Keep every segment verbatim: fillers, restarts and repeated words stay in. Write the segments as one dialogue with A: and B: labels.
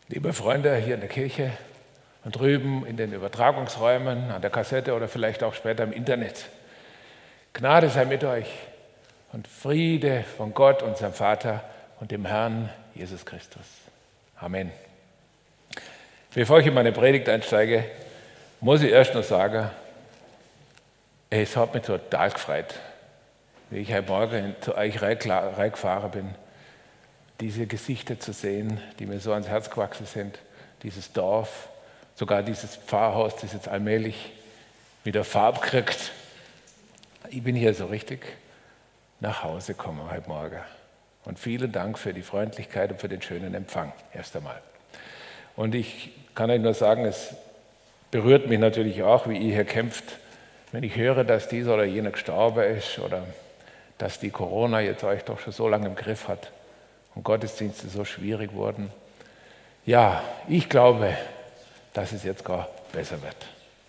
A: Liebe Freunde hier in der Kirche und drüben in den Übertragungsräumen, an der Kassette oder vielleicht auch später im Internet. Gnade sei mit euch und Friede von Gott, unserem Vater und dem Herrn Jesus Christus. Amen. Bevor ich in meine Predigt einsteige, muss ich erst noch sagen, es hat mich total gefreut, wie ich heute Morgen zu euch reingefahren bin, diese Gesichter zu sehen, die mir so ans Herz gewachsen sind, dieses Dorf, sogar dieses Pfarrhaus, das jetzt allmählich wieder Farbe kriegt. Ich bin hier so richtig nach Hause gekommen heute Morgen. Und vielen Dank für die Freundlichkeit und für den schönen Empfang, erst einmal. Und ich kann euch nur sagen, es berührt mich natürlich auch, wie ihr hier kämpft, wenn ich höre, dass dieser oder jener gestorben ist oder dass die Corona jetzt euch doch schon so lange im Griff hat und Gottesdienste so schwierig wurden. Ja, ich glaube, dass es jetzt gar besser wird.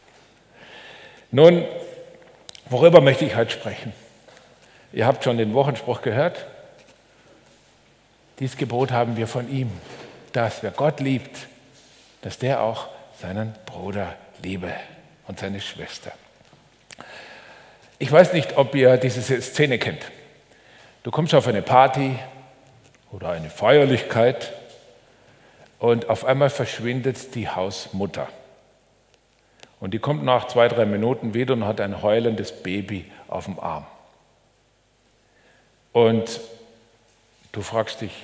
A: Nun, worüber möchte ich heute sprechen? Ihr habt schon den Wochenspruch gehört. Dieses Gebot haben wir von ihm, dass wer Gott liebt, dass der auch seinen Bruder liebe und seine Schwester. Ich weiß nicht, ob ihr diese Szene kennt. Du kommst auf eine Party oder eine Feierlichkeit und auf einmal verschwindet die Hausmutter. Und die kommt nach zwei, drei Minuten wieder und hat ein heulendes Baby auf dem Arm. Und du fragst dich,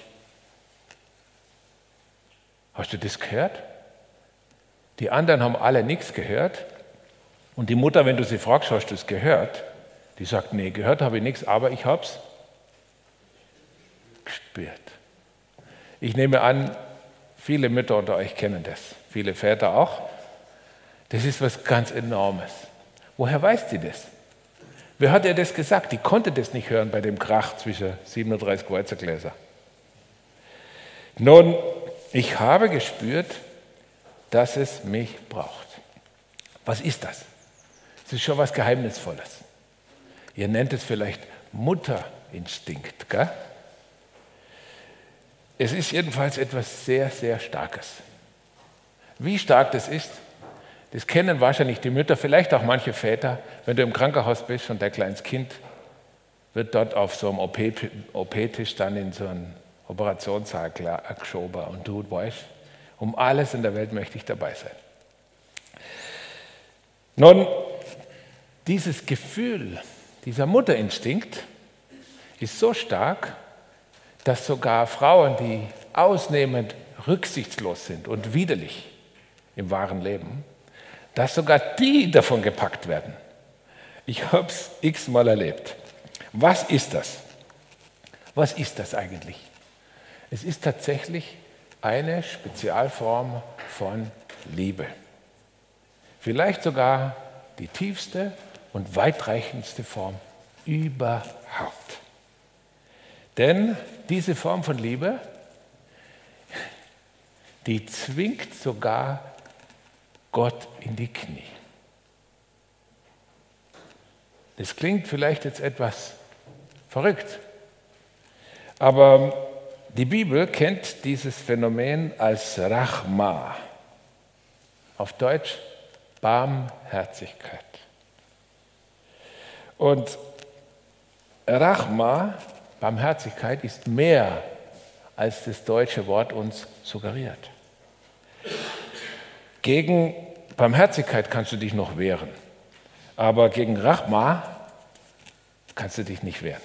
A: hast du das gehört? Die anderen haben alle nichts gehört. Und die Mutter, wenn du sie fragst, hast du es gehört? Die sagt, nee, gehört habe ich nichts, aber ich habe es gespürt. Ich nehme an, viele Mütter unter euch kennen das, viele Väter auch. Das ist was ganz Enormes. Woher weiß sie das? Wer hat ihr das gesagt? Die konnte das nicht hören bei dem Krach zwischen siebenunddreißig Weizergläser. Nun, ich habe gespürt, dass es mich braucht. Was ist das? Es ist schon was Geheimnisvolles. Ihr nennt es vielleicht Mutterinstinkt, gell? Es ist jedenfalls etwas sehr, sehr Starkes. Wie stark das ist, das kennen wahrscheinlich die Mütter, vielleicht auch manche Väter. Wenn du im Krankenhaus bist und dein kleines Kind wird dort auf so einem O P-Tisch dann in so einen Operationssaal geschoben und du weißt, um alles in der Welt möchte ich dabei sein. Nun, dieses Gefühl, dieser Mutterinstinkt ist so stark, dass sogar Frauen, die ausnehmend rücksichtslos sind und widerlich im wahren Leben, dass sogar die davon gepackt werden. Ich habe es x-mal erlebt. Was ist das? Was ist das eigentlich? Es ist tatsächlich eine Spezialform von Liebe. Vielleicht sogar die tiefste und weitreichendste Form überhaupt. Denn diese Form von Liebe, die zwingt sogar Gott in die Knie. Das klingt vielleicht jetzt etwas verrückt, aber die Bibel kennt dieses Phänomen als Rachma, auf Deutsch Barmherzigkeit. Und Rachma, Barmherzigkeit, ist mehr, als das deutsche Wort uns suggeriert. Gegen Barmherzigkeit kannst du dich noch wehren, aber gegen Rachma kannst du dich nicht wehren.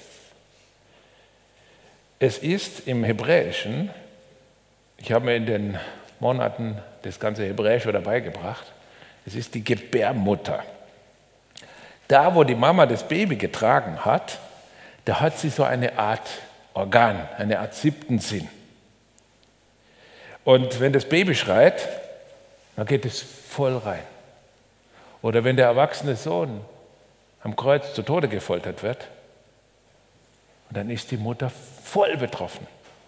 A: Es ist im Hebräischen, ich habe mir in den Monaten das ganze Hebräische dabei gebracht, es ist die Gebärmutter. Da, wo die Mama das Baby getragen hat, da hat sie so eine Art Organ, eine Art siebten Sinn. Und wenn das Baby schreit, dann geht es voll rein. Oder wenn der erwachsene Sohn am Kreuz zu Tode gefoltert wird, dann ist die Mutter voll betroffen.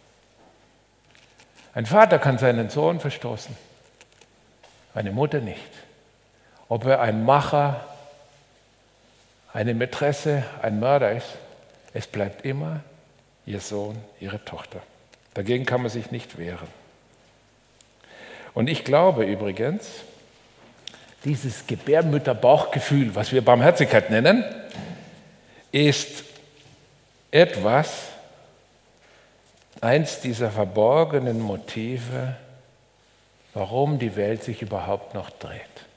A: Ein Vater kann seinen Sohn verstoßen, eine Mutter nicht. Ob er ein Macher, eine Mätresse, ein Mörder ist, es bleibt immer ihr Sohn, ihre Tochter. Dagegen kann man sich nicht wehren. Und ich glaube übrigens, dieses Gebärmutterbauchgefühl, was wir Barmherzigkeit nennen, ist etwas, eins dieser verborgenen Motive, warum die Welt sich überhaupt noch dreht.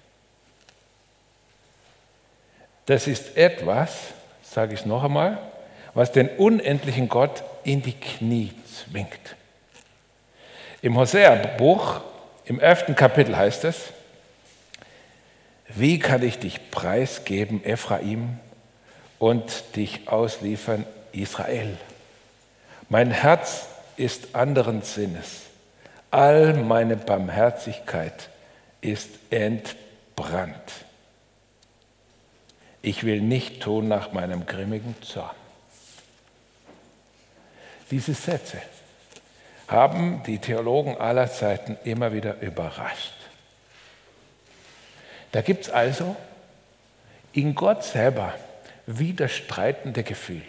A: Das ist etwas, sage ich es noch einmal, was den unendlichen Gott in die Knie zwingt. Im Hosea-Buch, im elften Kapitel heißt es: Wie kann ich dich preisgeben, Ephraim, und dich ausliefern, Israel? Mein Herz ist anderen Sinnes. All meine Barmherzigkeit ist entbrannt. Ich will nicht tun nach meinem grimmigen Zorn. Diese Sätze haben die Theologen aller Zeiten immer wieder überrascht. Da gibt es also in Gott selber widerstreitende Gefühle.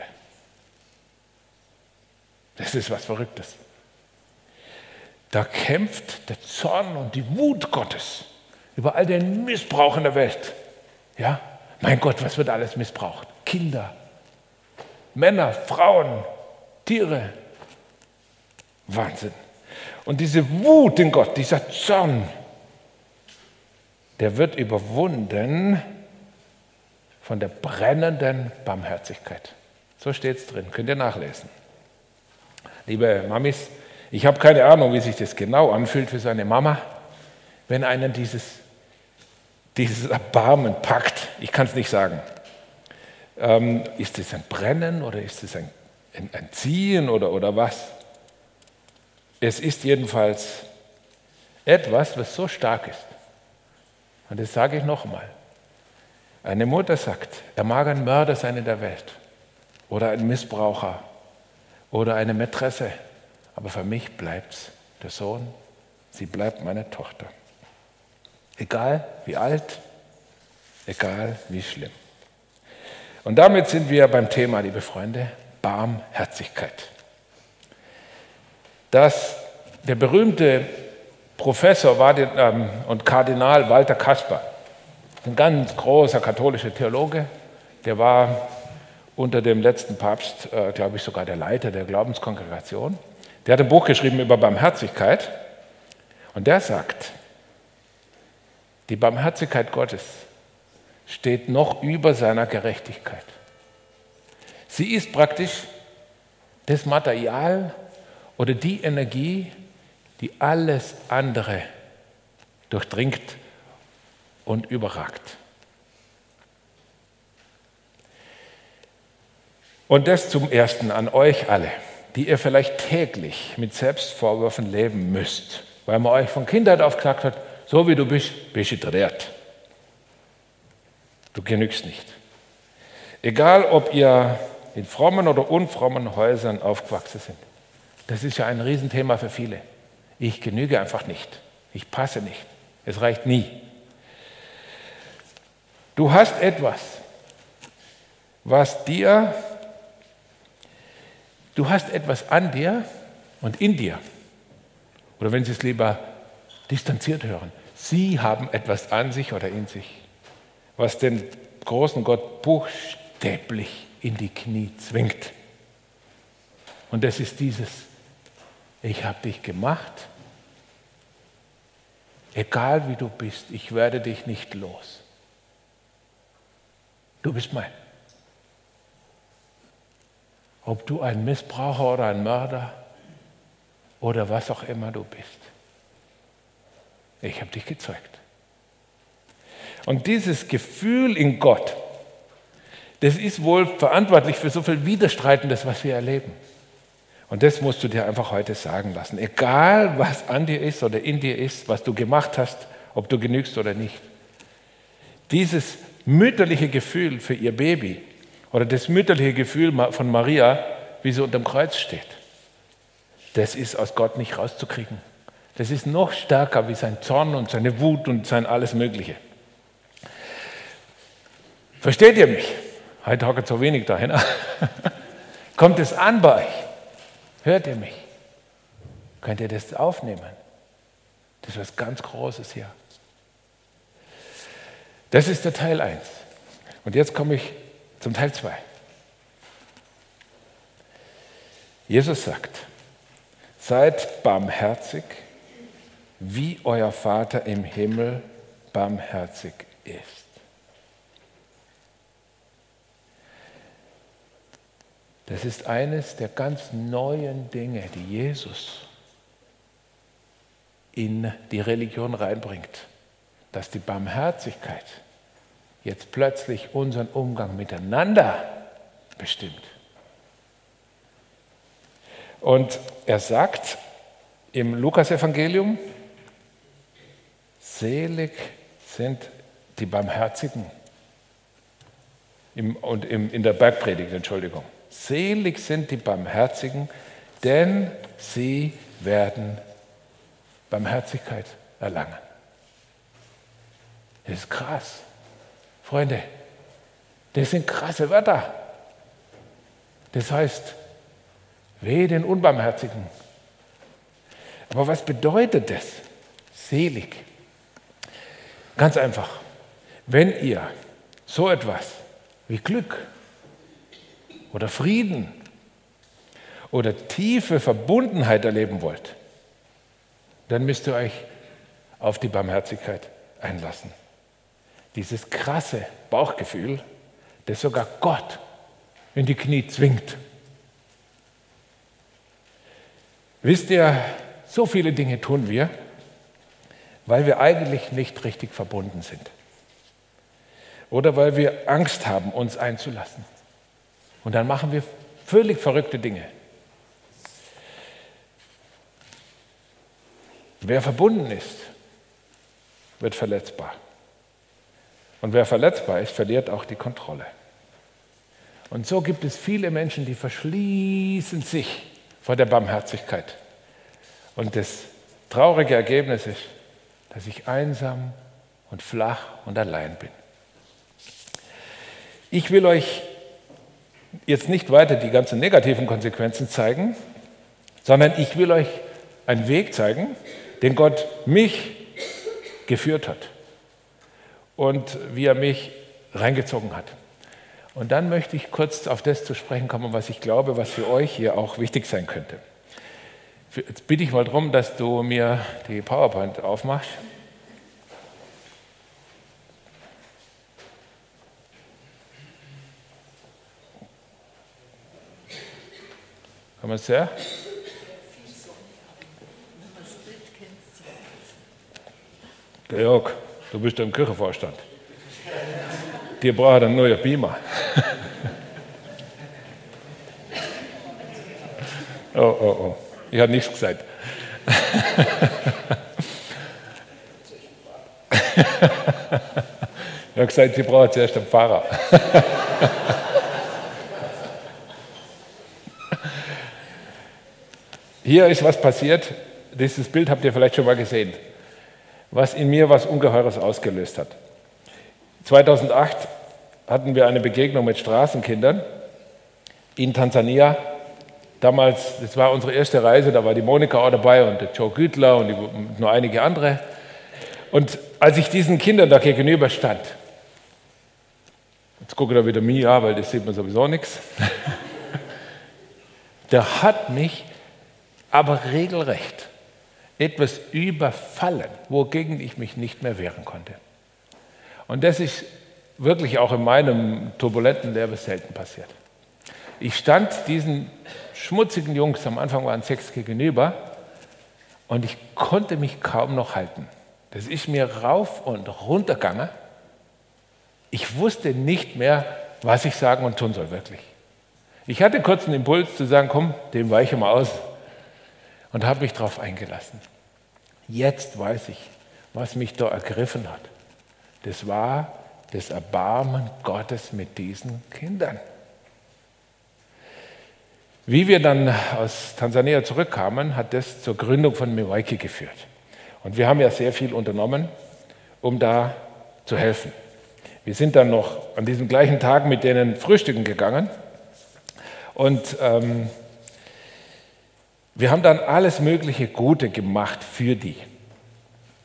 A: Das ist was Verrücktes. Da kämpft der Zorn und die Wut Gottes über all den Missbrauch in der Welt. Ja, mein Gott, was wird alles missbraucht? Kinder, Männer, Frauen, Tiere. Wahnsinn. Und diese Wut in Gott, dieser Zorn, der wird überwunden von der brennenden Barmherzigkeit. So steht es drin, könnt ihr nachlesen. Liebe Mamis, ich habe keine Ahnung, wie sich das genau anfühlt für seine Mama, wenn einen dieses, dieses Erbarmen packt. Ich kann es nicht sagen. Ähm, ist es ein Brennen oder ist es ein, ein, ein Ziehen oder, oder was? Es ist jedenfalls etwas, was so stark ist. Und das sage ich noch einmal. Eine Mutter sagt, er mag ein Mörder sein in der Welt oder ein Missbraucher oder eine Mätresse, aber für mich bleibt es der Sohn, sie bleibt meine Tochter. Egal wie alt, egal wie schlimm. Und damit sind wir beim Thema, liebe Freunde, Barmherzigkeit. Dass der berühmte Professor und Kardinal Walter Kasper, ein ganz großer katholischer Theologe, der war unter dem letzten Papst, äh, glaube ich, sogar der Leiter der Glaubenskongregation. Der hat ein Buch geschrieben über Barmherzigkeit und der sagt, die Barmherzigkeit Gottes steht noch über seiner Gerechtigkeit. Sie ist praktisch das Material oder die Energie, die alles andere durchdringt und überragt. Und das zum Ersten an euch alle, die ihr vielleicht täglich mit Selbstvorwürfen leben müsst, weil man euch von Kindheit auf gesagt hat, so wie du bist, bist du dreht. Du genügst nicht. Egal, ob ihr in frommen oder unfrommen Häusern aufgewachsen sind. Das ist ja ein Riesenthema für viele. Ich genüge einfach nicht. Ich passe nicht. Es reicht nie. Du hast etwas, was dir, du hast etwas an dir und in dir. Oder wenn Sie es lieber distanziert hören, Sie haben etwas an sich oder in sich, was den großen Gott buchstäblich in die Knie zwingt. Und das ist dieses, ich habe dich gemacht, egal wie du bist, ich werde dich nicht los. Du bist mein. Ob du ein Missbraucher oder ein Mörder oder was auch immer du bist. Ich habe dich gezeugt. Und dieses Gefühl in Gott, das ist wohl verantwortlich für so viel Widerstreitendes, was wir erleben. Und das musst du dir einfach heute sagen lassen. Egal, was an dir ist oder in dir ist, was du gemacht hast, ob du genügst oder nicht. Dieses mütterliche Gefühl für ihr Baby oder das mütterliche Gefühl von Maria, wie sie unter dem Kreuz steht, das ist aus Gott nicht rauszukriegen. Das ist noch stärker wie sein Zorn und seine Wut und sein alles Mögliche. Versteht ihr mich? Heute hockt so wenig dahin. Kommt es an bei euch? Hört ihr mich? Könnt ihr das aufnehmen? Das ist was ganz Großes hier. Das ist der Teil eins. Und jetzt komme ich zum Teil zwei. Jesus sagt, seid barmherzig, wie euer Vater im Himmel barmherzig ist. Das ist eines der ganz neuen Dinge, die Jesus in die Religion reinbringt, dass die Barmherzigkeit jetzt plötzlich unseren Umgang miteinander bestimmt. Und er sagt im Lukas-Evangelium, selig sind die Barmherzigen. Im, und im, in der Bergpredigt, Entschuldigung. Selig sind die Barmherzigen, denn sie werden Barmherzigkeit erlangen. Das ist krass. Freunde, das sind krasse Wörter. Das heißt, wehe den Unbarmherzigen. Aber was bedeutet das? Selig. Ganz einfach. Wenn ihr so etwas wie Glück oder Frieden oder tiefe Verbundenheit erleben wollt, dann müsst ihr euch auf die Barmherzigkeit einlassen. Dieses krasse Bauchgefühl, das sogar Gott in die Knie zwingt. Wisst ihr, so viele Dinge tun wir, weil wir eigentlich nicht richtig verbunden sind. Oder weil wir Angst haben, uns einzulassen. Und dann machen wir völlig verrückte Dinge. Wer verbunden ist, wird verletzbar. Und wer verletzbar ist, verliert auch die Kontrolle. Und so gibt es viele Menschen, die verschließen sich vor der Barmherzigkeit. Und das traurige Ergebnis ist, dass ich einsam und flach und allein bin. Ich will euch jetzt nicht weiter die ganzen negativen Konsequenzen zeigen, sondern ich will euch einen Weg zeigen, den Gott mich geführt hat und wie er mich reingezogen hat. Und dann möchte ich kurz auf das zu sprechen kommen, was ich glaube, was für euch hier auch wichtig sein könnte. Jetzt bitte ich mal darum, dass du mir die PowerPoint aufmachst. Kann man es sehen? Georg, du bist im Kirchenvorstand. Dir braucht einen neuen Beamer. Oh, oh, oh. Ich habe nichts gesagt. Ich habe gesagt, sie braucht zuerst einen Pfarrer. Hier ist was passiert. Dieses Bild habt ihr vielleicht schon mal gesehen, was in mir was Ungeheures ausgelöst hat. zweitausendacht hatten wir eine Begegnung mit Straßenkindern in Tansania. Damals, das war unsere erste Reise, da war die Monika auch dabei und der Joe Gütler und die, noch einige andere. Und als ich diesen Kindern da gegenüber stand, jetzt gucke ich da wieder mich an, weil das sieht man sowieso nichts, der hat mich aber regelrecht etwas überfallen, wogegen ich mich nicht mehr wehren konnte. Und das ist wirklich auch in meinem turbulenten Leben selten passiert. Ich stand diesen schmutzigen Jungs, am Anfang waren sechs gegenüber, und ich konnte mich kaum noch halten. Das ist mir rauf und runter gegangen. Ich wusste nicht mehr, was ich sagen und tun soll, wirklich. Ich hatte kurz einen Impuls zu sagen, komm, dem weiche mal aus, und habe mich darauf eingelassen. Jetzt weiß ich, was mich da ergriffen hat. Das war das Erbarmen Gottes mit diesen Kindern. Wie wir dann aus Tansania zurückkamen, hat das zur Gründung von Mewaiki geführt. Und wir haben ja sehr viel unternommen, um da zu helfen. Wir sind dann noch an diesem gleichen Tag mit denen frühstücken gegangen und ähm, wir haben dann alles mögliche Gute gemacht für die.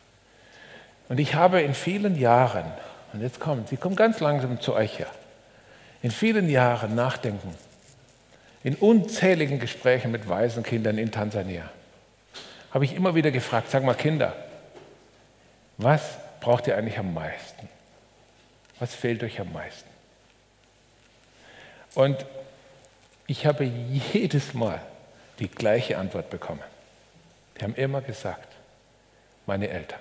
A: Und ich habe in vielen Jahren, und jetzt kommen, sie kommen ganz langsam zu euch her, in vielen Jahren Nachdenken, in unzähligen Gesprächen mit Waisenkindern in Tansania, habe ich immer wieder gefragt, sag mal Kinder, was braucht ihr eigentlich am meisten? Was fehlt euch am meisten? Und ich habe jedes Mal die gleiche Antwort bekommen. Die haben immer gesagt, meine Eltern.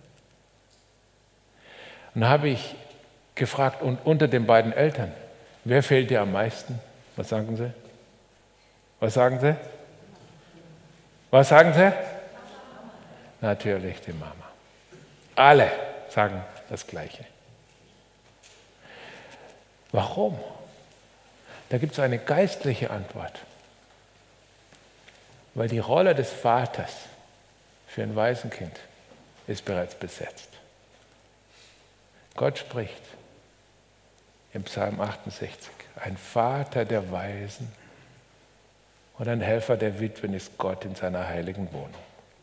A: Und da habe ich gefragt, und unter den beiden Eltern, wer fehlt dir am meisten? Was sagen sie? Was sagen sie? Was sagen sie? Natürlich die Mama. Alle sagen das Gleiche. Warum? Da gibt es eine geistliche Antwort. Weil die Rolle des Vaters für ein Waisenkind ist bereits besetzt. Gott spricht im Psalm achtundsechzig, ein Vater der Waisen und ein Helfer der Witwen ist Gott in seiner heiligen Wohnung.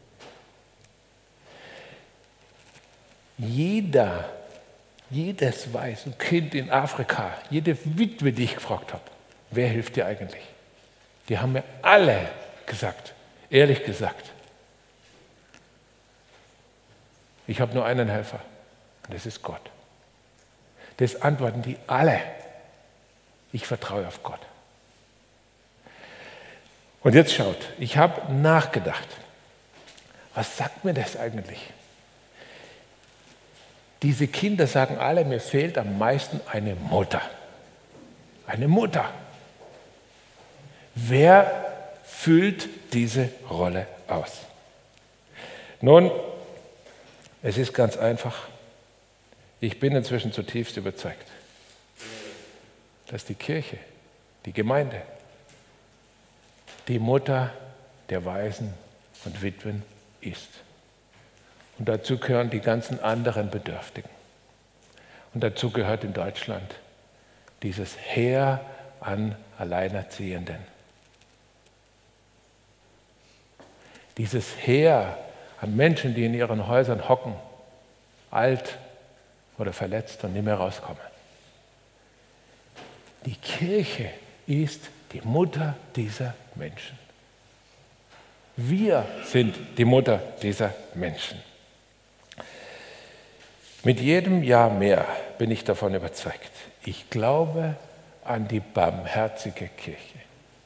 A: Jeder, jedes Waisenkind in Afrika, jede Witwe, die ich gefragt habe, wer hilft dir eigentlich? Die haben mir alle gesagt, ehrlich gesagt, ich habe nur einen Helfer und das ist Gott. Das antworten die alle. Ich vertraue auf Gott. Und jetzt schaut, ich habe nachgedacht, was sagt mir das eigentlich? Diese Kinder sagen alle, mir fehlt am meisten eine Mutter. Eine Mutter. Wer füllt diese Rolle aus? Nun, es ist ganz einfach. Ich bin inzwischen zutiefst überzeugt, dass die Kirche, die Gemeinde, die Mutter der Waisen und Witwen ist. Und dazu gehören die ganzen anderen Bedürftigen. Und dazu gehört in Deutschland dieses Heer an Alleinerziehenden. Dieses Heer an Menschen, die in ihren Häusern hocken, alt oder verletzt und nicht mehr rauskommen. Die Kirche ist die Mutter dieser Menschen. Wir sind die Mutter dieser Menschen. Mit jedem Jahr mehr bin ich davon überzeugt. Ich glaube an die barmherzige Kirche.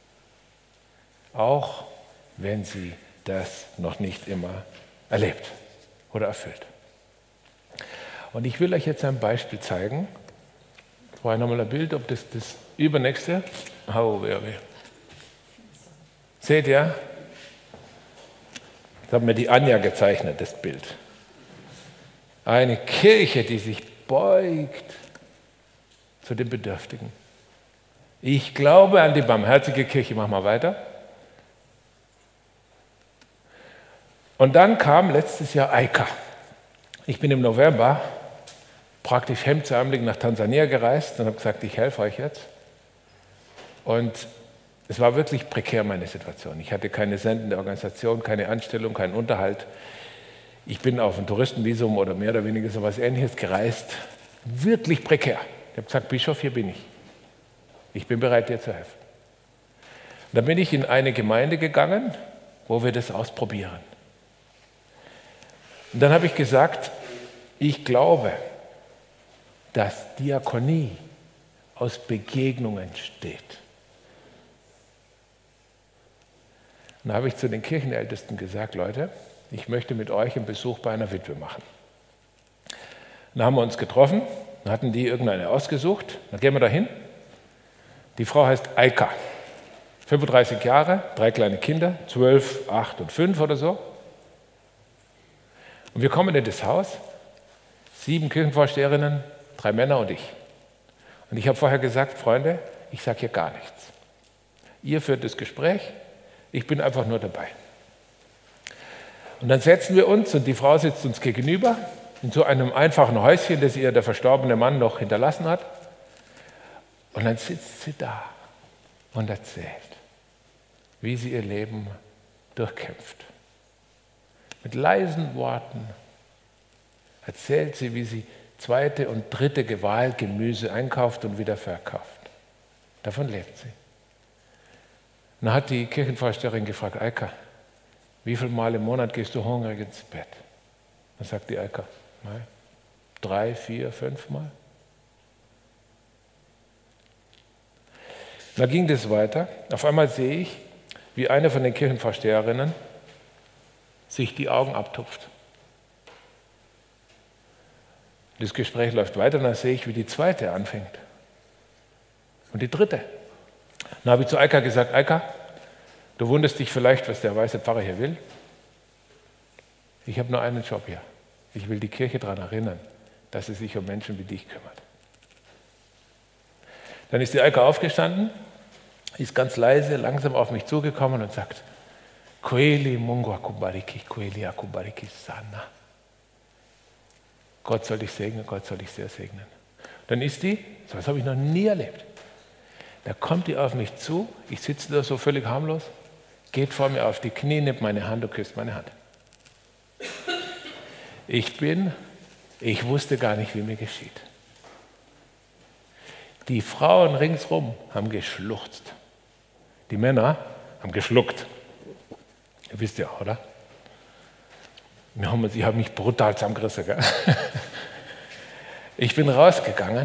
A: Auch wenn sie das noch nicht immer erlebt oder erfüllt. Und ich will euch jetzt ein Beispiel zeigen. Ich brauche nochmal ein Bild, ob das das übernächste. Oh, weh, weh. Seht ihr? Das hat mir die Anja gezeichnet, das Bild. Eine Kirche, die sich beugt zu den Bedürftigen. Ich glaube an die barmherzige Kirche. Mach mal weiter. Und dann kam letztes Jahr Eika. Ich bin im November praktisch hemdsärmelig nach Tansania gereist und habe gesagt, ich helfe euch jetzt. Und es war wirklich prekär, meine Situation. Ich hatte keine sendende Organisation, keine Anstellung, keinen Unterhalt. Ich bin auf ein Touristenvisum oder mehr oder weniger sowas Ähnliches gereist. Wirklich prekär. Ich habe gesagt, Bischof, hier bin ich. Ich bin bereit, dir zu helfen. Und dann bin ich in eine Gemeinde gegangen, wo wir das ausprobieren. Und dann habe ich gesagt, ich glaube, dass Diakonie aus Begegnungen steht. Und dann habe ich zu den Kirchenältesten gesagt, Leute, ich möchte mit euch einen Besuch bei einer Witwe machen. Dann haben wir uns getroffen, dann hatten die irgendeine ausgesucht, dann gehen wir da hin. Die Frau heißt Eika, fünfunddreißig Jahre, drei kleine Kinder, zwölf, acht und fünf oder so. Und wir kommen in das Haus, sieben Kirchenvorsteherinnen, drei Männer und ich. Und ich habe vorher gesagt, Freunde, ich sage hier gar nichts. Ihr führt das Gespräch, ich bin einfach nur dabei. Und dann setzen wir uns und die Frau sitzt uns gegenüber in so einem einfachen Häuschen, das ihr der verstorbene Mann noch hinterlassen hat. Und dann sitzt sie da und erzählt, wie sie ihr Leben durchkämpft. Mit leisen Worten erzählt sie, wie sie zweite und dritte Wahl Gemüse einkauft und wieder verkauft. Davon lebt sie. Und dann hat die Kirchenvorsteherin gefragt, Eika, wie viele Mal im Monat gehst du hungrig ins Bett? Dann sagt die Eika, nein, drei, vier, fünf Mal. Da ging das weiter. Auf einmal sehe ich, wie eine von den Kirchenvorsteherinnen sich die Augen abtupft. Das Gespräch läuft weiter und dann sehe ich, wie die zweite anfängt. Und die dritte. Dann habe ich zu Eika gesagt, Eika, du wunderst dich vielleicht, was der weiße Pfarrer hier will. Ich habe nur einen Job hier. Ich will die Kirche daran erinnern, dass sie sich um Menschen wie dich kümmert. Dann ist die Eika aufgestanden, ist ganz leise, langsam auf mich zugekommen und sagt, Kweli Mungu akubariki, Kweli akubariki sana. Gott soll dich segnen, Gott soll dich sehr segnen. Dann ist die, so was habe ich noch nie erlebt, da kommt die auf mich zu, ich sitze da so völlig harmlos, geht vor mir auf die Knie, nimmt meine Hand und küsst meine Hand. Ich bin, ich wusste gar nicht, wie mir geschieht. Die Frauen ringsherum haben geschluchzt. Die Männer haben geschluckt. Ihr wisst ja, oder? Ich habe mich brutal zusammengerissen. Gell? Ich bin rausgegangen.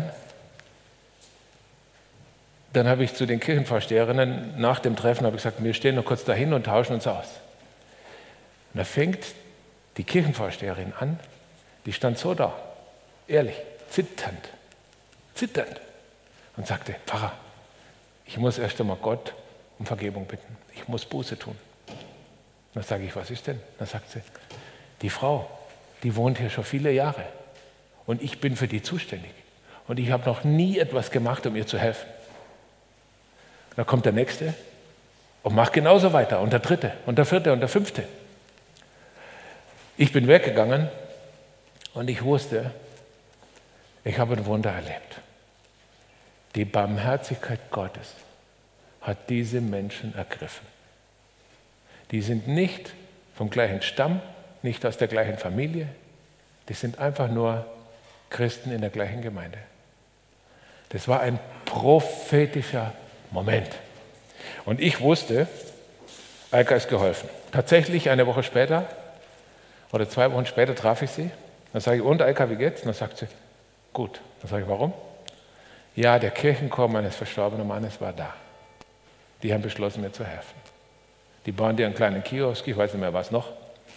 A: Dann habe ich zu den Kirchenvorsteherinnen nach dem Treffen habe ich gesagt, wir stehen noch kurz dahin und tauschen uns aus. Und da fängt die Kirchenvorsteherin an, die stand so da, ehrlich, zitternd, zitternd. Und sagte, Pfarrer, ich muss erst einmal Gott um Vergebung bitten. Ich muss Buße tun. Dann sage ich, was ist denn? Dann sagt sie, die Frau, die wohnt hier schon viele Jahre und ich bin für die zuständig. Und ich habe noch nie etwas gemacht, um ihr zu helfen. Dann kommt der Nächste und macht genauso weiter und der Dritte und der Vierte und der Fünfte. Ich bin weggegangen und ich wusste, ich habe ein Wunder erlebt. Die Barmherzigkeit Gottes hat diese Menschen ergriffen. Die sind nicht vom gleichen Stamm, nicht aus der gleichen Familie. Die sind einfach nur Christen in der gleichen Gemeinde. Das war ein prophetischer Moment. Und ich wusste, Eika ist geholfen. Tatsächlich eine Woche später oder zwei Wochen später traf ich sie. Dann sage ich, und Eika, wie geht's? Und dann sagt sie, gut. Dann sage ich, warum? Ja, der Kirchenchor meines verstorbenen Mannes war da. Die haben beschlossen, mir zu helfen. Die bauen dir einen kleinen Kiosk, ich weiß nicht mehr was noch.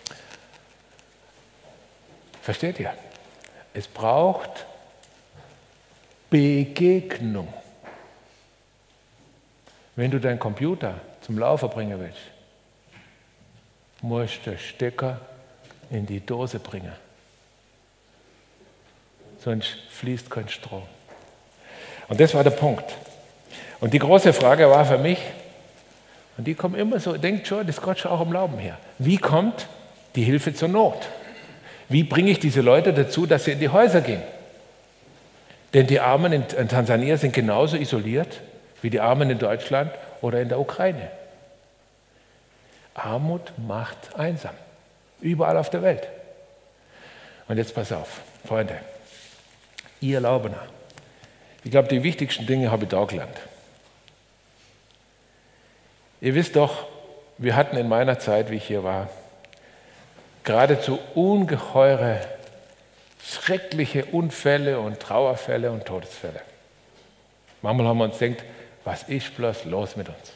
A: Versteht ihr? Es braucht Begegnung. Wenn du deinen Computer zum Laufen bringen willst, musst du den Stecker in die Dose bringen. Sonst fließt kein Strom. Und das war der Punkt. Und die große Frage war für mich, und die kommt immer so, denkt schon, das Gott schon auch im Glauben her. Wie kommt die Hilfe zur Not? Wie bringe ich diese Leute dazu, dass sie in die Häuser gehen? Denn die Armen in Tansania sind genauso isoliert wie die Armen in Deutschland oder in der Ukraine. Armut macht einsam. Überall auf der Welt. Und jetzt pass auf, Freunde. Ihr Laubener. Ich glaube, die wichtigsten Dinge habe ich da gelernt. Ihr wisst doch, wir hatten in meiner Zeit, wie ich hier war, geradezu ungeheure, schreckliche Unfälle und Trauerfälle und Todesfälle. Manchmal haben wir uns gedacht, was ist bloß los mit uns?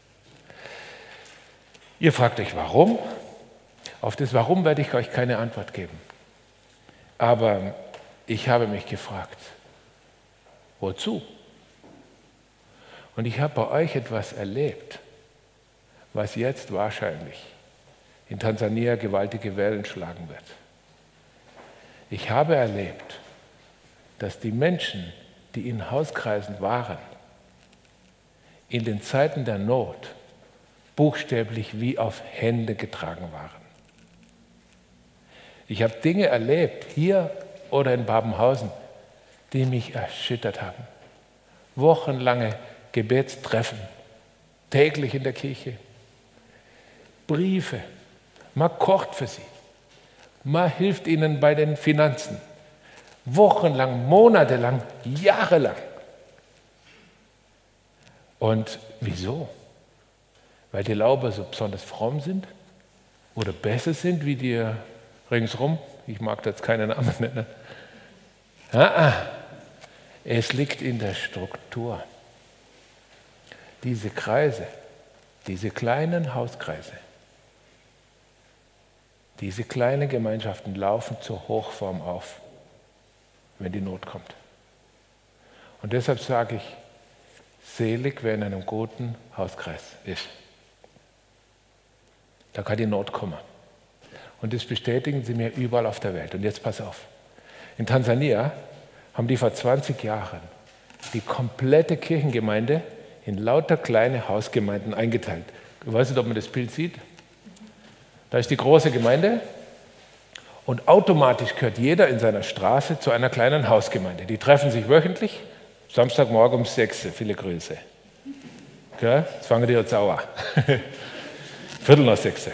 A: Ihr fragt euch, warum? Auf das Warum werde ich euch keine Antwort geben. Aber ich habe mich gefragt, wozu? Und ich habe bei euch etwas erlebt, was jetzt wahrscheinlich in Tansania gewaltige Wellen schlagen wird. Ich habe erlebt, dass die Menschen, die in Hauskreisen waren, in den Zeiten der Not buchstäblich wie auf Hände getragen waren. Ich habe Dinge erlebt, hier oder in Babenhausen, die mich erschüttert haben. Wochenlange Gebetstreffen, täglich in der Kirche, Briefe, man kocht für sie, Man hilft ihnen bei den Finanzen. Wochenlang, monatelang, jahrelang. Und wieso? Weil die Lauber so besonders fromm sind oder besser sind wie die ringsrum. Ich mag jetzt keine Namen nennen. Ah, ah. Es liegt in der Struktur. Diese Kreise, diese kleinen Hauskreise, diese kleinen Gemeinschaften laufen zur Hochform auf, wenn die Not kommt. Und deshalb sage ich, selig, wer in einem guten Hauskreis ist. Da kann die Not kommen. Und das bestätigen sie mir überall auf der Welt. Und jetzt pass auf. In Tansania haben die vor zwanzig Jahren die komplette Kirchengemeinde in lauter kleine Hausgemeinden eingeteilt. Ich weiß nicht, ob man das Bild sieht. Da ist die große Gemeinde und automatisch gehört jeder in seiner Straße zu einer kleinen Hausgemeinde. Die treffen sich wöchentlich, Samstagmorgen um sechs, viele Grüße. Okay? Jetzt fangen die jetzt sauer. Viertel nach sechs.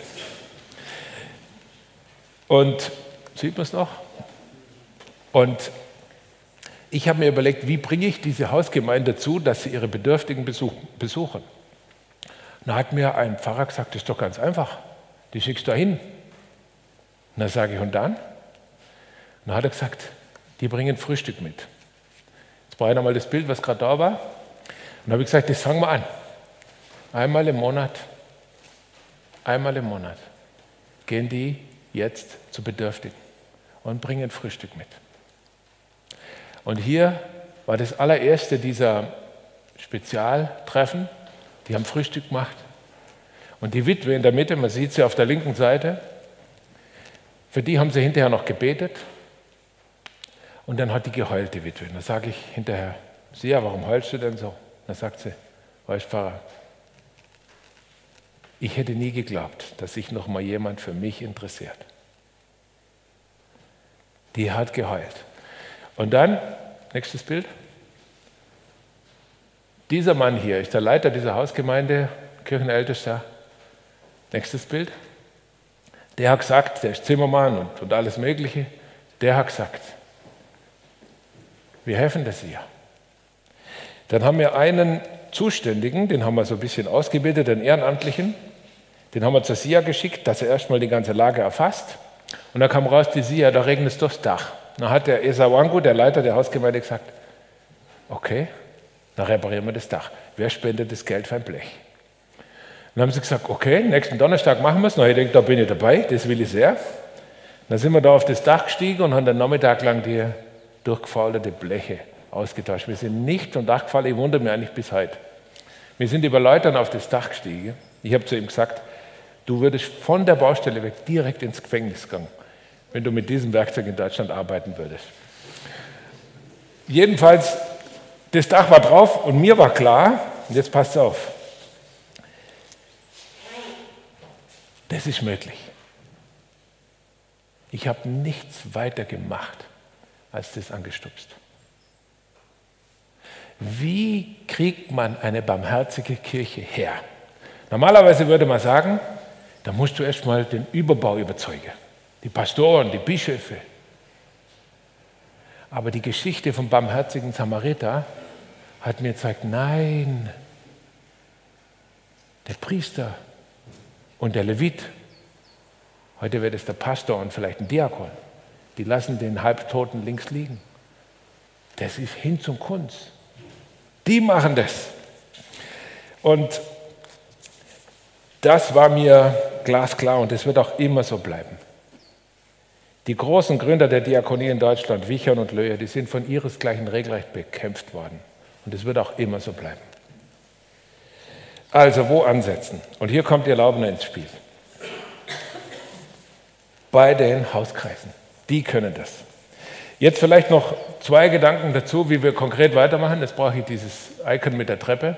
A: Und sieht man es noch? Und ich habe mir überlegt, wie bringe ich diese Hausgemeinde dazu, dass sie ihre Bedürftigen besuchen. Da hat mir ein Pfarrer gesagt, das ist doch ganz einfach, die schickst du da hin. Und dann sage ich, und dann? Und dann hat er gesagt, die bringen Frühstück mit. Jetzt brauche ich nochmal das Bild, was gerade da war. Und dann habe ich gesagt, das fangen wir an. Einmal im Monat, einmal im Monat gehen die jetzt zu Bedürftigen und bringen Frühstück mit. Und hier war das allererste dieser Spezialtreffen. Die haben Frühstück gemacht. Und die Witwe in der Mitte, man sieht sie auf der linken Seite, für die haben sie hinterher noch gebetet. Und dann hat die geheult, die Witwe. Und dann sage ich hinterher, Sia, warum heulst du denn so? Dann sagt sie, weißt du, Pfarrer, ich hätte nie geglaubt, dass sich noch mal jemand für mich interessiert. Die hat geheult. Und dann, nächstes Bild. Dieser Mann hier ist der Leiter dieser Hausgemeinde, Kirchenältester. Nächstes Bild. Der hat gesagt, der ist Zimmermann und, und alles Mögliche. Der hat gesagt, wir helfen das hier. Dann haben wir einen Zuständigen, den haben wir so ein bisschen ausgebildet, den Ehrenamtlichen. Den haben wir zur S I A geschickt, dass er erstmal die ganze Lage erfasst. Und dann kam raus, die S I A, da regnet es durchs Dach. Dann hat der Esawangu, der Leiter der Hausgemeinde, gesagt, okay, dann reparieren wir das Dach. Wer spendet das Geld für ein Blech? Dann haben sie gesagt, okay, nächsten Donnerstag machen wir es. Na, ich denke, da bin ich dabei, das will ich sehr. Dann sind wir da auf das Dach gestiegen und haben den Nachmittag lang die durchgefaulerte Bleche ausgetauscht. Wir sind nicht vom Dach gefallen, ich wundere mich eigentlich bis heute. Wir sind über Leutern auf das Dach gestiegen. Ich habe zu ihm gesagt, du würdest von der Baustelle weg direkt ins Gefängnis gehen, wenn du mit diesem Werkzeug in Deutschland arbeiten würdest. Jedenfalls, das Dach war drauf und mir war klar, und jetzt passt auf, das ist möglich. Ich habe nichts weiter gemacht, als das angestupst. Wie kriegt man eine barmherzige Kirche her? Normalerweise würde man sagen, da musst du erst mal den Überbau überzeugen. Die Pastoren, die Bischöfe. Aber die Geschichte vom barmherzigen Samariter hat mir gezeigt, nein, der Priester und der Levit, heute wird es der Pastor und vielleicht ein Diakon, die lassen den Halbtoten links liegen. Das ist hin zum Kunst. Die machen das. Und das war mir glasklar und das wird auch immer so bleiben. Die großen Gründer der Diakonie in Deutschland, Wichern und Löhe, die sind von ihresgleichen regelrecht bekämpft worden. Und das wird auch immer so bleiben. Also, wo ansetzen? Und hier kommt die Erlaubnis ins Spiel. Bei den Hauskreisen. Die können das. Jetzt vielleicht noch zwei Gedanken dazu, wie wir konkret weitermachen. Jetzt brauche ich dieses Icon mit der Treppe.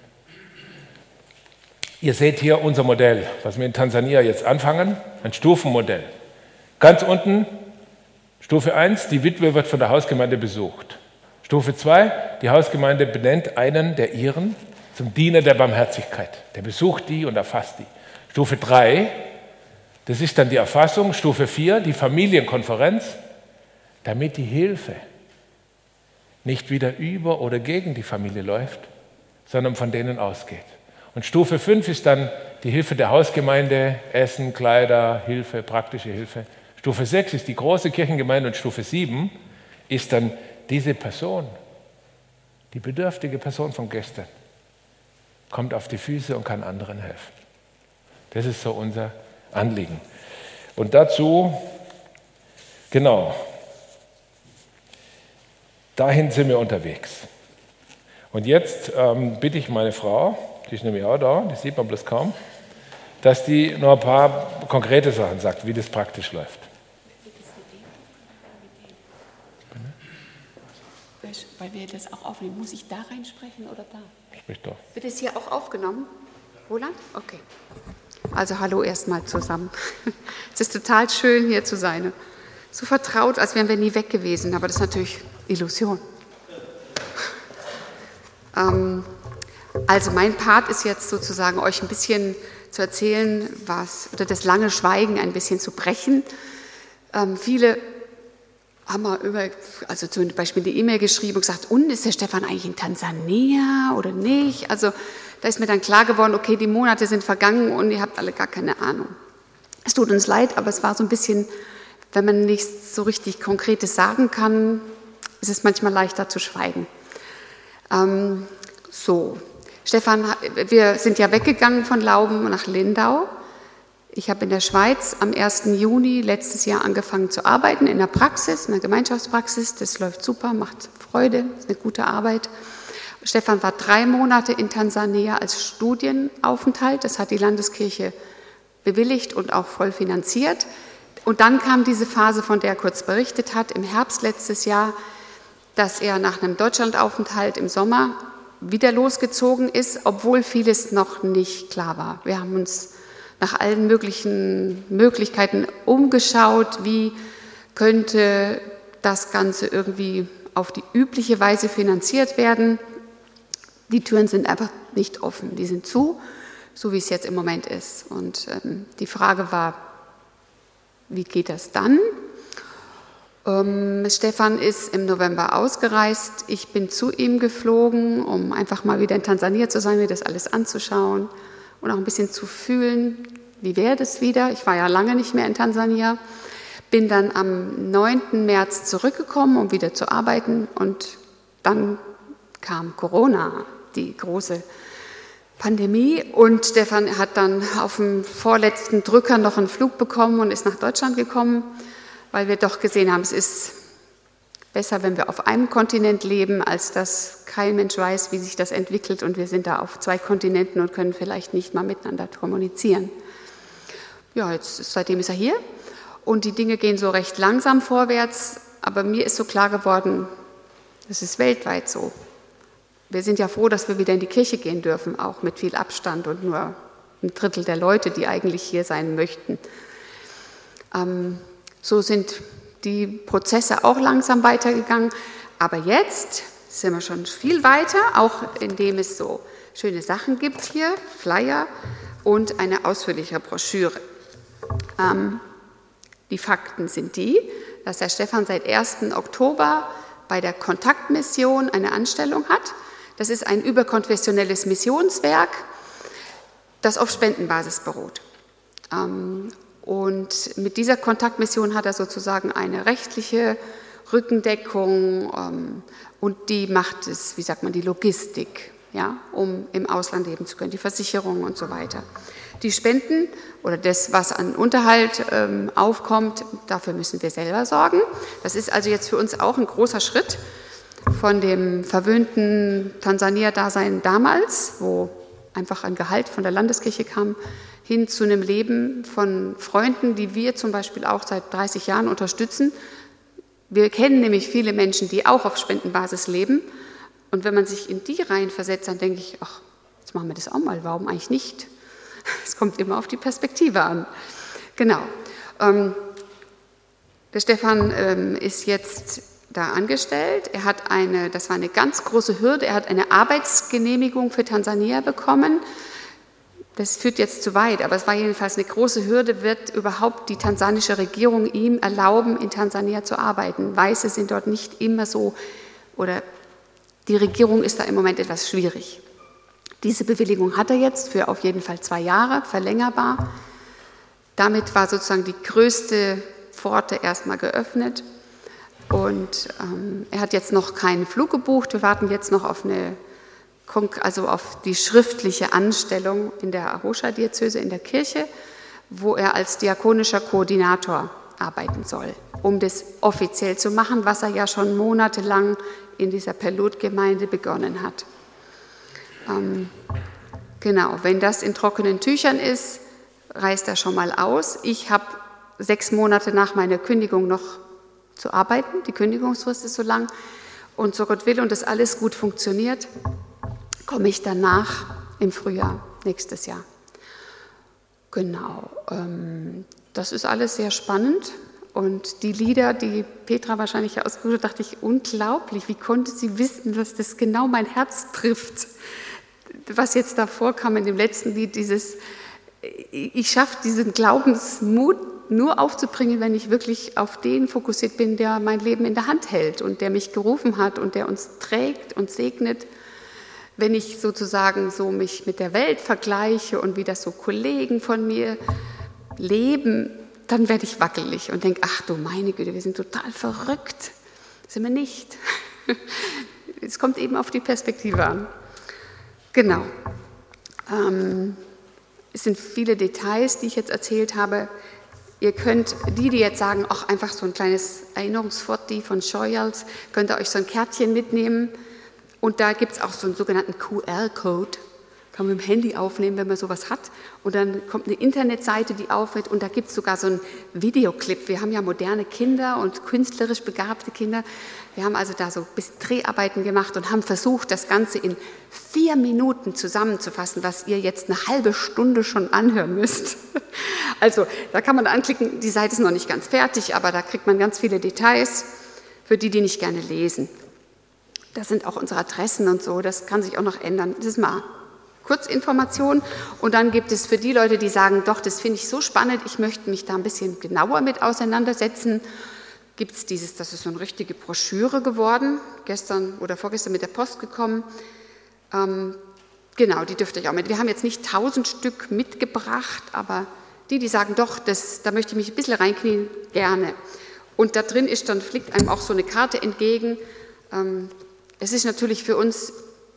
A: Ihr seht hier unser Modell, was wir in Tansania jetzt anfangen, ein Stufenmodell. Ganz unten, Stufe eins, die Witwe wird von der Hausgemeinde besucht. Stufe zwei, die Hausgemeinde benennt einen der ihren zum Diener der Barmherzigkeit. Der besucht die und erfasst die. Stufe drei, Das ist dann die Erfassung, Stufe vier, die Familienkonferenz, damit die Hilfe nicht wieder über oder gegen die Familie läuft, sondern von denen ausgeht. Und Stufe fünf ist dann die Hilfe der Hausgemeinde, Essen, Kleider, Hilfe, praktische Hilfe. Stufe sechs ist die große Kirchengemeinde und Stufe sieben ist dann diese Person, die bedürftige Person von gestern, kommt auf die Füße und kann anderen helfen. Das ist so unser Anliegen. Und dazu, genau, dahin sind wir unterwegs. Und jetzt ähm, bitte ich meine Frau, die ist nämlich auch da, die sieht man bloß kaum, dass die noch ein paar konkrete Sachen sagt, wie das praktisch läuft.
B: Weil wir das auch aufnehmen. Muss ich da reinsprechen oder da?
A: Sprich doch.
B: Wird es hier auch aufgenommen? Roland? Okay. Also hallo erstmal zusammen. Es ist total schön, hier zu sein. So vertraut, als wären wir nie weg gewesen. Aber das ist natürlich Illusion. Ähm, also mein Part ist jetzt sozusagen, euch ein bisschen zu erzählen, was, oder das lange Schweigen ein bisschen zu brechen. Ähm, viele haben wir über, also zum Beispiel eine E-Mail geschrieben und gesagt, und ist der Stefan eigentlich in Tansania oder nicht? Also da ist mir dann klar geworden, okay, die Monate sind vergangen und ihr habt alle gar keine Ahnung. Es tut uns leid, aber es war so ein bisschen, wenn man nichts so richtig Konkretes sagen kann, ist es manchmal leichter zu schweigen. Ähm, so, Stefan, wir sind ja weggegangen von Lauben nach Lindau. Ich habe in der Schweiz am ersten Juni letztes Jahr angefangen zu arbeiten, in der Praxis, in der Gemeinschaftspraxis. Das läuft super, macht Freude, ist eine gute Arbeit. Stefan war drei Monate in Tansania als Studienaufenthalt. Das hat die Landeskirche bewilligt und auch voll finanziert. Und dann kam diese Phase, von der er kurz berichtet hat, im Herbst letztes Jahr, dass er nach einem Deutschlandaufenthalt im Sommer wieder losgezogen ist, obwohl vieles noch nicht klar war. Wir haben uns nach allen möglichen Möglichkeiten umgeschaut, wie könnte das Ganze irgendwie auf die übliche Weise finanziert werden. Die Türen sind einfach nicht offen, die sind zu, so wie es jetzt im Moment ist. Und ähm, die Frage war, wie geht das dann? Ähm, Stefan ist im November ausgereist, ich bin zu ihm geflogen, um einfach mal wieder in Tansania zu sein, mir das alles anzuschauen und auch ein bisschen zu fühlen, wie wäre das wieder. Ich war ja lange nicht mehr in Tansania, bin dann am neunten März zurückgekommen, um wieder zu arbeiten und dann kam Corona, die große Pandemie und Stefan hat dann auf dem vorletzten Drücker noch einen Flug bekommen und ist nach Deutschland gekommen, weil wir doch gesehen haben, es ist besser, wenn wir auf einem Kontinent leben, als dass kein Mensch weiß, wie sich das entwickelt und wir sind da auf zwei Kontinenten und können vielleicht nicht mal miteinander kommunizieren. Ja, jetzt, seitdem ist er hier und die Dinge gehen so recht langsam vorwärts, aber mir ist so klar geworden, das ist weltweit so. Wir sind ja froh, dass wir wieder in die Kirche gehen dürfen, auch mit viel Abstand und nur ein Drittel der Leute, die eigentlich hier sein möchten. Ähm, so sind die Prozesse auch langsam weitergegangen, aber jetzt sind wir schon viel weiter, auch indem es so schöne Sachen gibt hier, Flyer und eine ausführliche Broschüre. Ähm, die Fakten sind die, dass der Stefan seit ersten Oktober bei der Kontaktmission eine Anstellung hat. Das ist ein überkonfessionelles Missionswerk, das auf Spendenbasis beruht. Ähm, Und mit dieser Kontaktmission hat er sozusagen eine rechtliche Rückendeckung ähm, und die macht es, wie sagt man, die Logistik, ja, um im Ausland leben zu können, die Versicherung und so weiter. Die Spenden oder das, was an Unterhalt ähm, aufkommt, dafür müssen wir selber sorgen. Das ist also jetzt für uns auch ein großer Schritt von dem verwöhnten Tansania-Dasein damals, wo einfach ein Gehalt von der Landeskirche kam, hin zu einem Leben von Freunden, die wir zum Beispiel auch seit dreißig Jahren unterstützen. Wir kennen nämlich viele Menschen, die auch auf Spendenbasis leben. Und wenn man sich in die Reihen versetzt, dann denke ich, ach, jetzt machen wir das auch mal, warum eigentlich nicht? Es kommt immer auf die Perspektive an. Genau. Ähm, der Stefan ähm, ist jetzt da angestellt. Er hat eine, das war eine ganz große Hürde, er hat eine Arbeitsgenehmigung für Tansania bekommen. das führt jetzt zu weit, aber es war jedenfalls eine große Hürde, wird überhaupt die tansanische Regierung ihm erlauben, in Tansania zu arbeiten. Weiße sind dort nicht immer so, oder die Regierung ist da im Moment etwas schwierig. Diese Bewilligung hat er jetzt für auf jeden Fall zwei Jahre, verlängerbar. Damit war sozusagen die größte Pforte erstmal geöffnet. Und ähm, er hat jetzt noch keinen Flug gebucht. Wir warten jetzt noch auf eine also auf die schriftliche Anstellung in der Arusha-Diözese in der Kirche, wo er als diakonischer Koordinator arbeiten soll, um das offiziell zu machen, was er ja schon monatelang in dieser Pelot-Gemeinde begonnen hat. Ähm, genau, wenn das in trockenen Tüchern ist, reist er schon mal aus. Ich habe sechs Monate nach meiner Kündigung noch zu arbeiten, die Kündigungsfrist ist so lang, und so Gott will und das alles gut funktioniert, komme ich danach im Frühjahr nächstes Jahr. Genau, ähm, das ist alles sehr spannend und die Lieder, die Petra wahrscheinlich ausgesucht hat, dachte ich, unglaublich, wie konnte sie wissen, dass das genau mein Herz trifft. Was jetzt da vorkam in dem letzten Lied, dieses, ich schaffe diesen Glaubensmut nur aufzubringen, wenn ich wirklich auf den fokussiert bin, der mein Leben in der Hand hält und der mich gerufen hat und der uns trägt und segnet. Wenn ich sozusagen so mich mit der Welt vergleiche und wie das so Kollegen von mir leben, dann werde ich wackelig und denke, ach du meine Güte, wir sind total verrückt. Sind wir nicht. Es kommt eben auf die Perspektive an. Genau. Ähm, es sind viele Details, die ich jetzt erzählt habe. Ihr könnt, die, die jetzt sagen, ach, einfach so ein kleines Erinnerungsfoto von Schoyals, könnt ihr euch so ein Kärtchen mitnehmen. Und da gibt es auch so einen sogenannten Q R-Code, kann man mit dem Handy aufnehmen, wenn man sowas hat. Und dann kommt eine Internetseite, die aufhört und da gibt es sogar so einen Videoclip. Wir haben ja moderne Kinder und künstlerisch begabte Kinder. Wir haben also da so ein bisschen Dreharbeiten gemacht und haben versucht, das Ganze in vier Minuten zusammenzufassen, was ihr jetzt eine halbe Stunde schon anhören müsst. Also da kann man anklicken, die Seite ist noch nicht ganz fertig, aber da kriegt man ganz viele Details für die, die nicht gerne lesen. Das sind auch unsere Adressen und so, das kann sich auch noch ändern. Das ist mal Kurzinformation. Und dann gibt es für die Leute, die sagen, doch, das finde ich so spannend, ich möchte mich da ein bisschen genauer mit auseinandersetzen, gibt es dieses, das ist so eine richtige Broschüre geworden, gestern oder vorgestern mit der Post gekommen. Ähm, genau, die dürft ihr euch auch mit. Wir haben jetzt nicht tausend Stück mitgebracht, aber die, die sagen, doch, das, da möchte ich mich ein bisschen reinknien, gerne. Und da drin ist dann, fliegt einem auch so eine Karte entgegen. Ähm, Es ist natürlich für uns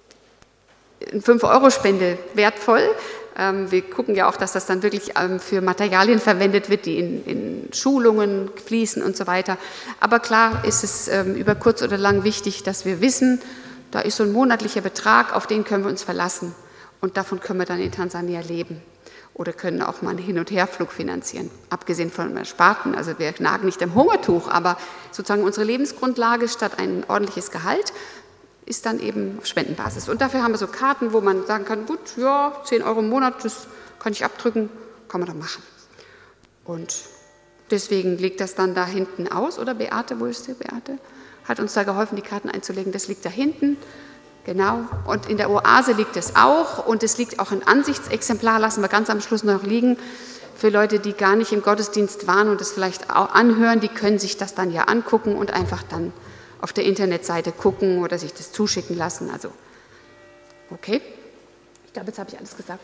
B: eine fünf Euro Spende wertvoll. Wir gucken ja auch, dass das dann wirklich für Materialien verwendet wird, die in, in Schulungen fließen und so weiter. Aber klar ist es über kurz oder lang wichtig, dass wir wissen, da ist so ein monatlicher Betrag, auf den können wir uns verlassen. Und davon können wir dann in Tansania leben. Oder können auch mal einen Hin- und Herflug finanzieren. Abgesehen von Ersparten, also wir nagen nicht am Hungertuch, aber sozusagen unsere Lebensgrundlage statt ein ordentliches Gehalt ist dann eben auf Spendenbasis. Und dafür haben wir so Karten, wo man sagen kann, gut, ja, zehn Euro im Monat, das kann ich abdrücken, kann man doch machen. Und deswegen liegt das dann da hinten aus, oder Beate, wo ist die Beate? Hat uns da geholfen, die Karten einzulegen, das liegt da hinten, genau. Und in der Oase liegt es auch und es liegt auch ein Ansichtsexemplar, lassen wir ganz am Schluss noch liegen, für Leute, die gar nicht im Gottesdienst waren und das vielleicht auch anhören, die können sich das dann ja angucken und einfach dann auf der Internetseite gucken oder sich das zuschicken lassen. Also, okay. Ich glaube, jetzt habe ich alles gesagt.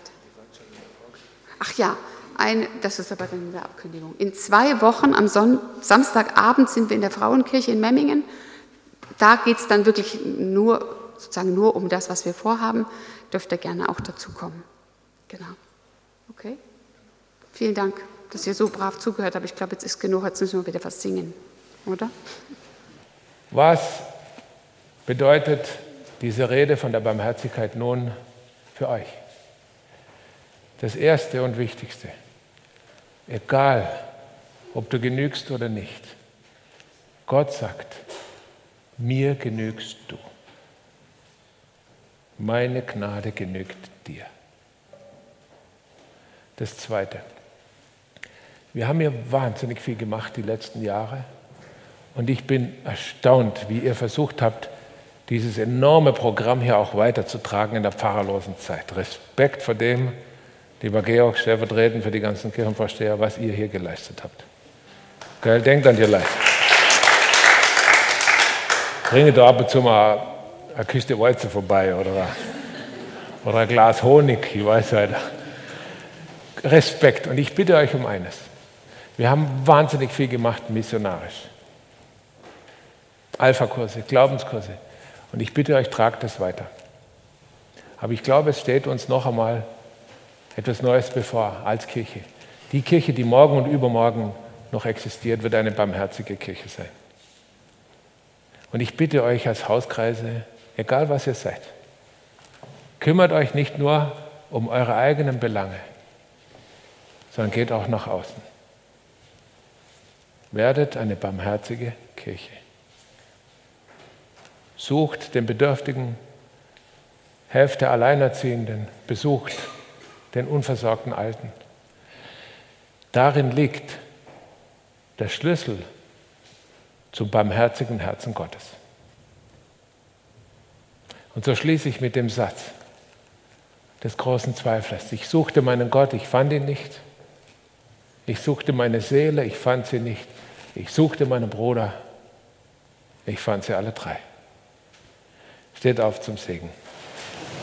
B: Ach ja, ein, das ist aber dann in der Abkündigung. In zwei Wochen, am Son- Samstagabend, sind wir in der Frauenkirche in Memmingen. Da geht es dann wirklich nur, sozusagen nur um das, was wir vorhaben. Dürft ihr gerne auch dazu kommen. Genau. Okay. Vielen Dank, dass ihr so brav zugehört habt. Ich glaube, jetzt ist genug, jetzt müssen wir wieder was singen, oder?
A: Was bedeutet diese Rede von der Barmherzigkeit nun für euch? Das Erste und Wichtigste, egal ob du genügst oder nicht, Gott sagt, mir genügst du. Meine Gnade genügt dir. Das Zweite, wir haben hier wahnsinnig viel gemacht die letzten Jahre. Und ich bin erstaunt, wie ihr versucht habt, dieses enorme Programm hier auch weiterzutragen in der pfarrerlosen Zeit. Respekt vor dem, lieber Georg, stellvertretend für die ganzen Kirchenvorsteher, was ihr hier geleistet habt. Gell? Denkt an die Leistung. Bringe da ab und zu mal eine Kiste Weizen vorbei oder, oder ein Glas Honig, ich weiß weiter. Respekt. Und ich bitte euch um eines. Wir haben wahnsinnig viel gemacht missionarisch. Alpha-Kurse, Glaubenskurse. Und ich bitte euch, tragt das weiter. Aber ich glaube, es steht uns noch einmal etwas Neues bevor als Kirche. Die Kirche, die morgen und übermorgen noch existiert, wird eine barmherzige Kirche sein. Und ich bitte euch als Hauskreise, egal was ihr seid, kümmert euch nicht nur um eure eigenen Belange, sondern geht auch nach außen. Werdet eine barmherzige Kirche. Sucht den Bedürftigen, helft der Alleinerziehenden, besucht den unversorgten Alten. Darin liegt der Schlüssel zum barmherzigen Herzen Gottes. Und so schließe ich mit dem Satz des großen Zweiflers. Ich suchte meinen Gott, ich fand ihn nicht. Ich suchte meine Seele, ich fand sie nicht. Ich suchte meinen Bruder, ich fand sie alle drei. Steht auf zum Segen.